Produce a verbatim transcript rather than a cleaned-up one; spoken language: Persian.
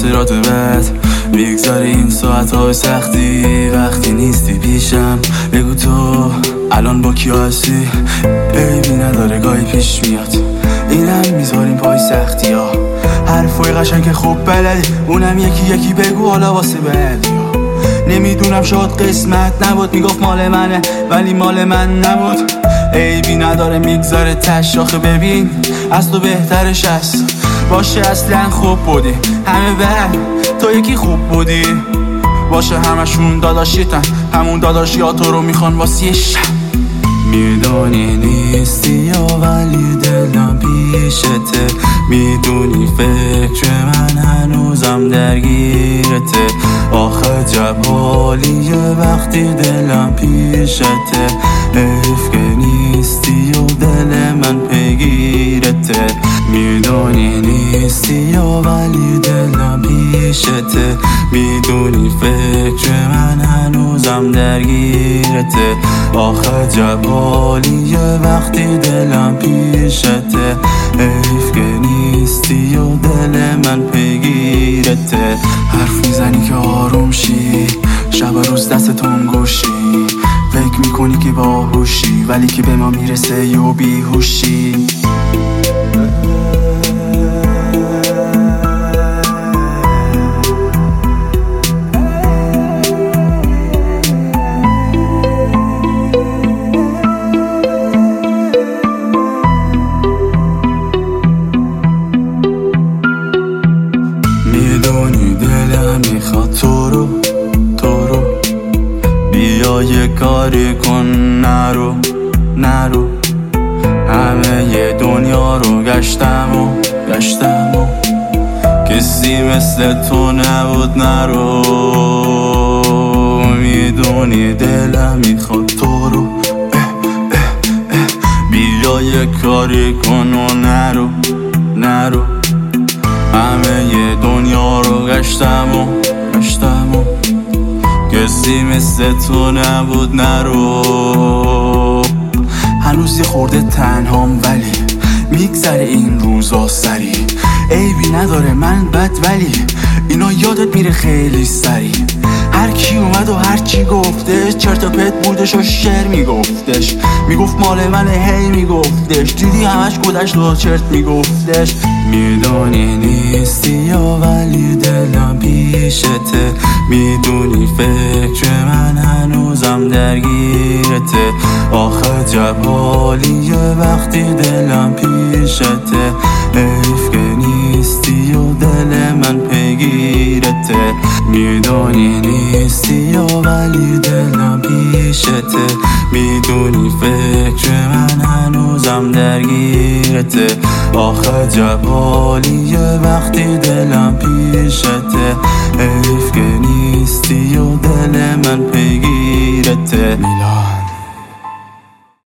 خاطرات بد میگذاری این ساعت های سختی. وقتی نیستی پیشم بگو تو الان با کی هستی. عیبی نداره گاهی پیش میاد اینم میذاریم پای سختی ها. حرفای قشنگ خوب بلدی اونم یکی یکی بگو حالا واسه بعدی ها. نمیدونم شاید قسمت نبود میگفت مال منه ولی مال من نبود. عیبی نداره میگذاره تش آخه ببین از تو بهترش هست باشه. اصلا خوب بودی همه بد تو یکی خوب بودی باشه. همشون داداشیتن همون داداشی ها تو رو میخوان واسه شب. میدونی نیستی یا ولی دلم پیشته. میدونی فکر من هنوزم درگیرته. آخه جب حالیه وقتی دلم پیشته. حیف که نیستی و دل من پیگیرته. میدونی نیستی یا ولی دلم پیشته. میدونی فکر من هنوزم درگیرته. آخه جب حالیه وقتی دلم پیشته. حیف که نیستی و دل من پیگیرته. حرف میزنی که آروم شی شب و روز دستتون گوشی. فکر میکنی که باهوشی ولی که به ما میرسه یو بیهوشی. میدونی دلم میخواد تو رو تو رو بیا یه کاری کن نرو نرو. همه یه دنیا رو گشتم و گشتم و کسی مثل تو نبود نرو. میدونی دلم میخواد تو رو اه اه اه بیا یه کاری کن و نرو نرو. همه یه دنیا رو گشتم و گشتم و کسی مثل تو نبود نرو. هنوز یه خورده تنهام ولی میگذره این روزا سری. عیبی نداره من بد ولی اینا یادت میره خیلی سری. هر کی اومد و هر چی گفتش چرت و پرت بودش و شعر میگفتش. میگفت مال منه هی میگفتش. دیدی همش خودش رو چرت میگفتش. میدونی نیستی یا ولی دلم پیشته. میدونی فکر من هنوزم درگیرته. آخه جب حالیه وقتی دلم پیشته. حیف که نیستی و دل من پیگیرته. میدونی نیستی یا ولی دلم پیشته. میدونی فکر من هنوزم درگیرته. آخه جب حالیه وقتی دلم پیشته.